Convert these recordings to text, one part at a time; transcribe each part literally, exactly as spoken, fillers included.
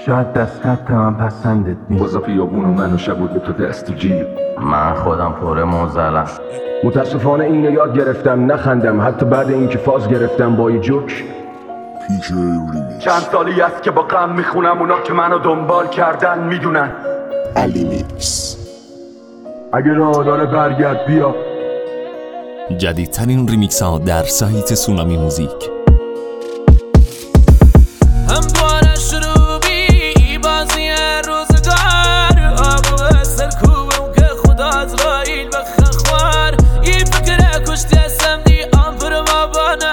شاید دست خط من پسندت نیست. بازا پیابون و من و شب و تو دست تو جیب. من خودم پره موزلم. متاسفانه اینو یاد گرفتم نخندم، حتی بعد اینکه فاز گرفتم با یه جوک. چند سالی است که با غم میخونم، اونا که منو دنبال کردن میدونن. علی میکس. اگه راه داره برگرد بیا. جدیدترین ریمیکس ها در سایت سونامی موزیک. هم دواره شروع بی بازی روزگار، آقا سرکوبم که خدا ازرائیل بخن خوار. این فکر کشتی هستم دی آمپر ما بانه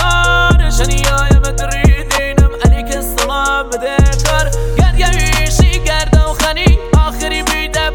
هزار. شنیای مدریدینم علیک السلام بده کار. گرگویشی گردم خنی آخری بیده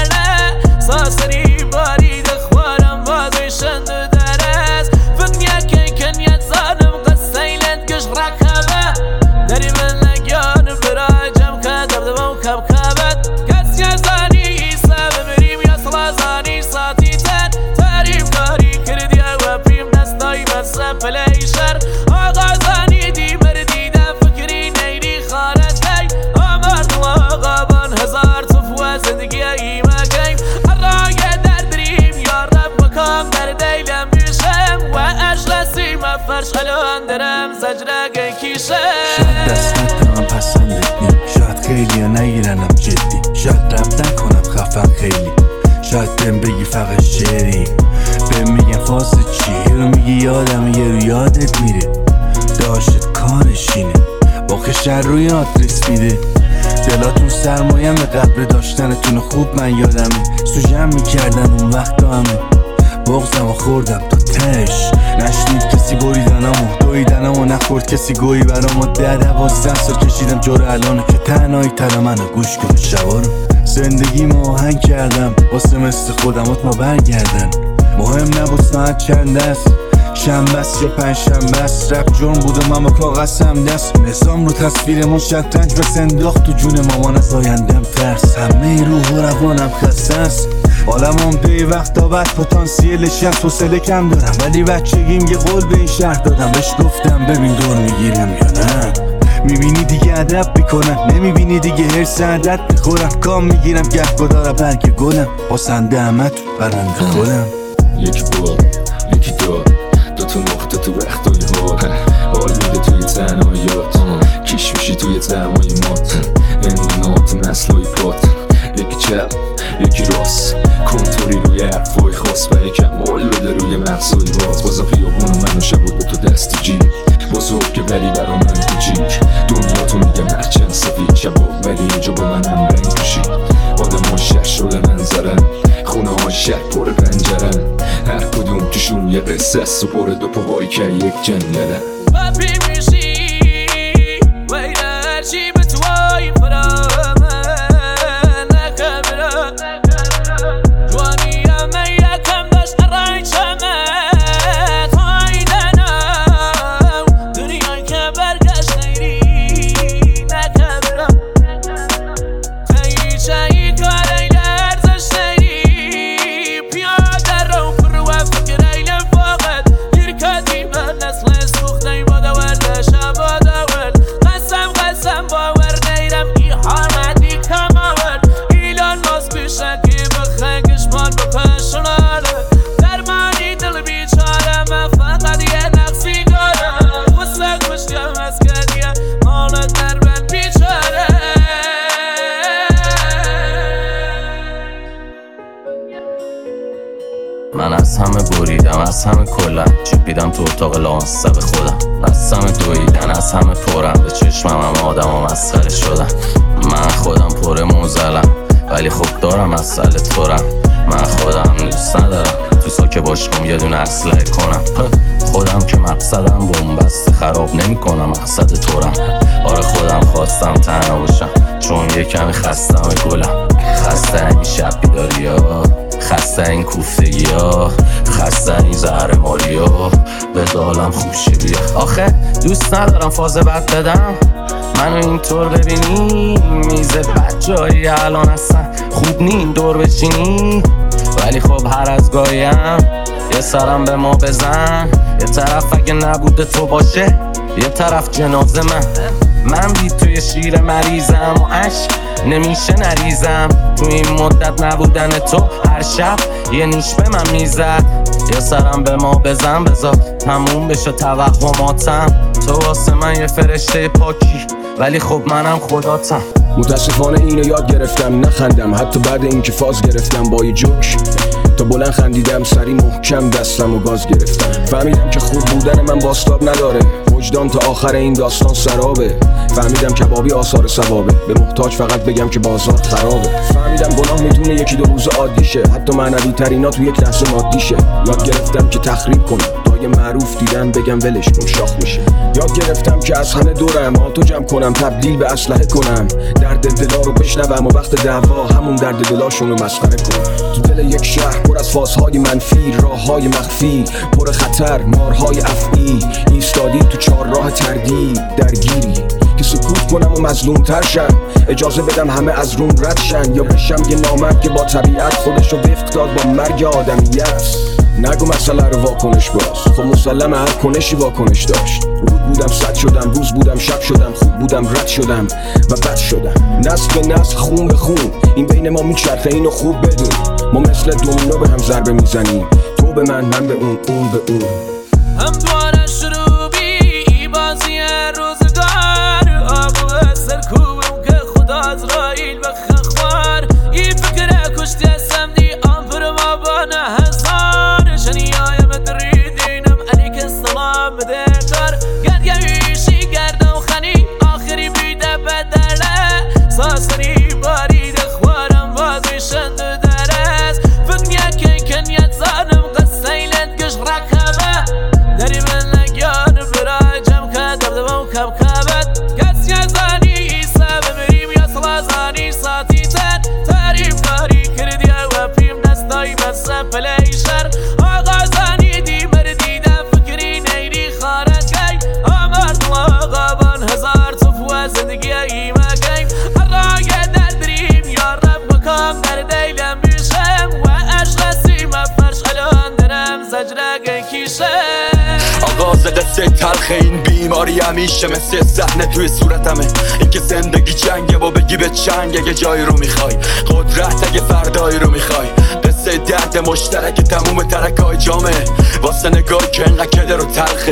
بدله. ساسری بارید خوارم بازی شند درست. فکر که کنیت زانم قصه ایلند کش رکبه. داری من نگیان برای جمع که دردم کب کبت. کسی زانی سب بریم یا سلا زانی ساتی تن. تعریف کاری کردی و پیم دستای بسه پلیشر. آقا زانی دی بردیدم فکری نیری خارت کی. آمرد آقا بان هزار صفوه زندگی ایمه کیم. رای در بریم یا رب مکام در دیلم بیشم. و اجلسی مفرش الان درم زجرگه کیشم. شاید دست خط من پسندت نیست. شاید خیلی ها نگیرنم جدی. شاید رب نکنم خفن خیلی. شاید بهم بگی فقط شعری. بهم میگن فاز چی رو میگی یادم یه رو یادت میره. داشت کارشینه با خشر روی آدرس میده. دلاتون سرمایم به قبر داشتنتون خوب من یادمه. سوژم میکردن اون وقت همه. بغزم و خوردم تا تش. نشنید کسی بریدنم و دویدنم و نخورد کسی گویی برام. و ده دوازده سال کشیدم جور الانه که تنهایی تر منو گوش کن شبا رو. زندگی ما آهنگ کردم واسه مثل خودمات ما برگردن. مهم نبود ساعت چند است، شنبه است یا پنج شنبه است. رپ جرم بودم اما کاغذم دست. نظام رو تصویرمون شطرنج بس انداخت تو جون مامان. از آیندم ترس، همه روح و روانم خسته است. حالم هم دی وقتا بعد پتانسیلش هست. حوصله کم دارم ولی بچگیم یه قول به این شهر دادم. بهش گفتم ببین دور میگیرم یا نه. میبینی دیگه ادب میکنم، نمیبینی دیگه هرس عدد میخورم. کام میگیرم گهگدارم برگ گلم. باسنده همه تو برنده خودم. یک بار یکی دار دو تا نقطه تو وقتای حال. حال میده توی تنهاییات. کش میشی توی تمای مات. امونات نسلای پات. یکی چپ یکی راست. کنتوری روی حرفای خاص و یکم مال بده روی مغزای باز. بازا پیابون من و شب و تو دست جیب. بزرگ که ولی برا من کوچیک. دنیا تو میگم هرچند سفید شباب ولی اینجا با من هم رنگ کشید. آدم ها شهر شده منظرن. خونه ها شهر پر پنجرن. هر کدوم توشون یه قصه است و پر دو پاهایی که یک جنگلن. بپی میشی ویل هرچی به توی فرامه نکبره. جوانی همه یکم داشت رنگ شمه. تایدنم دنیای که برگشت نیری نکبره. تاییچه ای کار ای لرزش نیری. پیاده رو پر و فکر ایلم فاقد. گیر کدی من نسل سوخته ای با دورده شبا دورد. قسم قسم باور نیرم ای حامدی کم آورد. ایلان ماس بیشن که بخنگش من بپشناله. درمانی دل بیچاره من فقط یه نقصی دارم. خسته کشتیم از کدیه مالت در من بیچاره. من از همه بریدم از همه کلم. چیپیدم تو اتاق لامصب خودم. از همه دویدن از همه پرم. به چشمم هم آدم هم مسخره شدم. من خودم پره موزلم ولی خب دارم مسئله تورم. من خودم دوست ندارم تو ساکه باشم یه دونه اسلحه کنم. خودم که مقصدم بومبست خراب نمی کنم مقصد تورم. آره خودم خواستم تنها باشم چون یه کمی خستم گلم. خسته این شب بیداری ها. خسته این کوفتگی ها. خسته این زهر مالی ها. به دالم خوب شدی. آخه دوست ندارم فاز بد بدم. منو اینطور ببینی میزه بچه‌ای الان هستن. خوب نیم دور بشینی ولی خب هر از گاهیم یه سرم به ما بزن. یه طرف اگه نبوده تو باشه یه طرف جنازه من. من بی توی شیر مریضم و عشق نمیشه نریزم. تو این مدت نبودن تو هر شب یه نیش به من میزد. یا سرم به ما بزن بذار تموم بشه توهماتم. تو واسه من یه فرشته پاکی ولی خب منم خداتم. متاسفانه اینو یاد گرفتم نخندم حتی بعد اینکه فاز گرفتم با یه جوک. تا بلند خندیدم سری محکم دستم و گاز گرفتم. فهمیدم که خوب بودن من باسطاب نداره. وجدان تا آخر این داستان سرابه. فهمیدم کبابی آثار ثوابه. به محتاج فقط بگم که بازار خرابه. فهمیدم گناه میتونه یکی دو روز عادی شه. حتی معنوی ترینا تو یک لحظه مادی شه. یاد گرفتم که تخریب کنم تا یه معروف دیدن بگم ولش کن شاخ میشه. یاد گرفتم که از همه دورم آتو جمع کنم تبدیل به اسلحه کنم. درد دلا رو بشنوم و وقت دعوا همون درد دلاشون رو مسخره کنم. تو دل یک شهر پر از فازهای منفی، راههای مخفی پر خطر، مارهای افعی. ایستادی تو چهار راه تردید درگیری که سکوت کنم و مظلوم تر شم. اجازه بدم همه از روم رد شن یا بشم یه نامرد که با طبیعت خودش رو وفق داد با مرگ آدمیت. نگو مسئله رو واکنش باز، خب مسلم هر کنشی واکنش داشت. رود بودم صد شدم، روز بودم شب شدم، خوب بودم رد شدم و بد شدم. نسل به نسل خون به خون این بین ما میچرخه اینو خوب بدون. ما مثل دومینو به هم ضربه میزنیم. تو به من من به اون اون به اون. هم دواره شروع بی بازی روزگار. آقا سرکوبم که خدا عزرائیل بخن خوار. این فکره کشتی هستم دی آمپر ما بانه هزار. شنیایم دریدینم علیک السلام بده کار. گرد گویشی گردم خنی آخری بیده بدله. ساسری بارید خوارم بازی شند درست. فکر که کنیت زانم قصیلت گش رکبه. داری من نگیان برای جمع که دبدبم کب کبت. کسی ازانی ایسا بمریم یا سلازانی ساتی تن. تعریف کاری کردی و پیم دستایی بسه پلیشر. آقا زانی دی مردیدم فکری نیری خارت گی. آمرد آقا بان هزار صفوه زندگی ایمه گی. الرای در دریم یا رب مکام در دیلم بیشم. و اشرسی مفرش الان درم زجره گی کیشم. آغاز قصه تلخ این بیماری همیشه مثل صحنه توی صورتمه. این که زندگی جنگه و بگی به چنگ اگه جایی رو میخوای. قدرت اگه فردایی رو میخوای. قصه درد مشترک تموم ترکای جامعه. واسه نگاه که انقدر کدر و تلخه.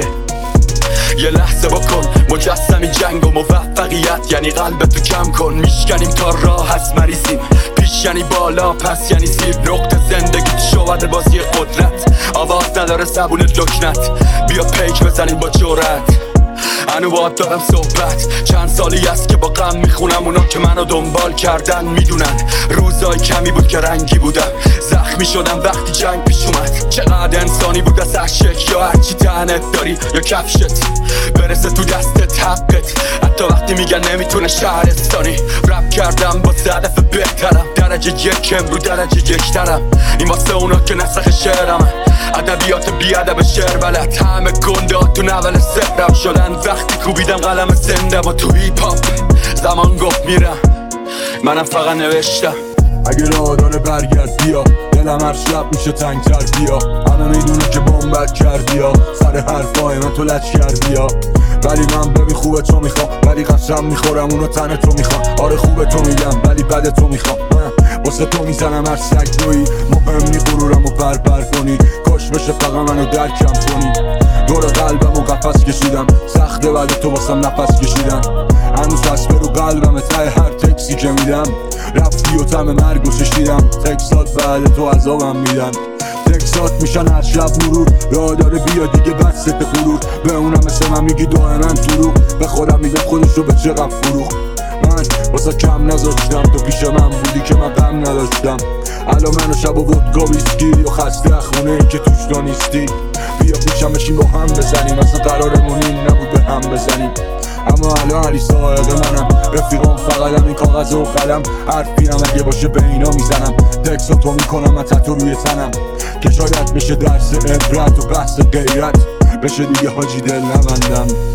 یه لحظه بکن مجسمی جنگ و موفقیت یعنی قلبتو کم کن. میشکنیم تا راه هست مریضیم. پیش یعنی بالا پس یعنی زیر. نقطه زندگی شود بازی قدرت. آواز نداره زبونت لکنت. بیا پیک بزنیم با جرأت. انو باید دارم صحبت. چند سالی است که با غم میخونم. اونا که منو دنبال کردن میدونن روزای کمی بود که رنگی بودم. زخمی شدم وقتی جنگ پیش اومد. چقدر انسانی بود از عشق یا هرچی تنت داری یا کفشت برسه تو دستت حقت. حتی وقتی میگن نمیتونه شهرستانی. رپ کردم با هدف بهترم. درجه یکم رو درجه یکترم. این واسه اونا که نسخ شعرم. ادبیات بیادب شعر بلد. همه گنده تو نول سهرم شدن وقتی کوبیدم قلم زنده با تو هیپ هاپ. زمان گفت میرم منم فقط نوشتم. اگه راه داره برگرد بیا. دلم هر شب میشه تنگتر بیا. همه میدونه که بمبت کردی ها. سر حرفای من تو لچ کردی ها. ولی من ببین خوبه تو میخوام. ولی قسم میخورم اونو تن تو میخوام. آره خوبه تو میگم ولی بده تو میخوام. واسه تو میزنم هر سگ دوی. مهم نی غرورم و پر پر کنی. کاش بشه فقط منو درکم کنی. دور قلبم و قفس کشیدم. سخته بعد تو واسم نفس کشیدم. هنوز هست برو قلبم ته هر تکسی که میدم. رفتی و تم مرگ و ششیدم. تکسات بعد تو عذابم میدن. تکسات میشن هر شب مرور. راه داره بیا دیگه بس ست غرور. به اونم مثل من میگی دائما دروغ. به خودم میگم خودشو به چقدر فروخ. من واسه کم نذاشتم تو پیش من بودی که من غم نداشتم. الان منو شب و ودکا ویسکی و خسته خونه ای که توش تو نیستی. بیا پیشم بشین با هم بزنیم. اصلا قرارمون این نبود به هم بزنیم. اما الان علی ساعد منم. رفیقام فقطم این کاغذ و قلم. حرفیرم اگه باشه به اینا میزنم. تکساتو میکنم من تتو روی تنم. که شاید بشه درس عبرت و بحث غیرت. بشه دیگه حاجی دل نبندم.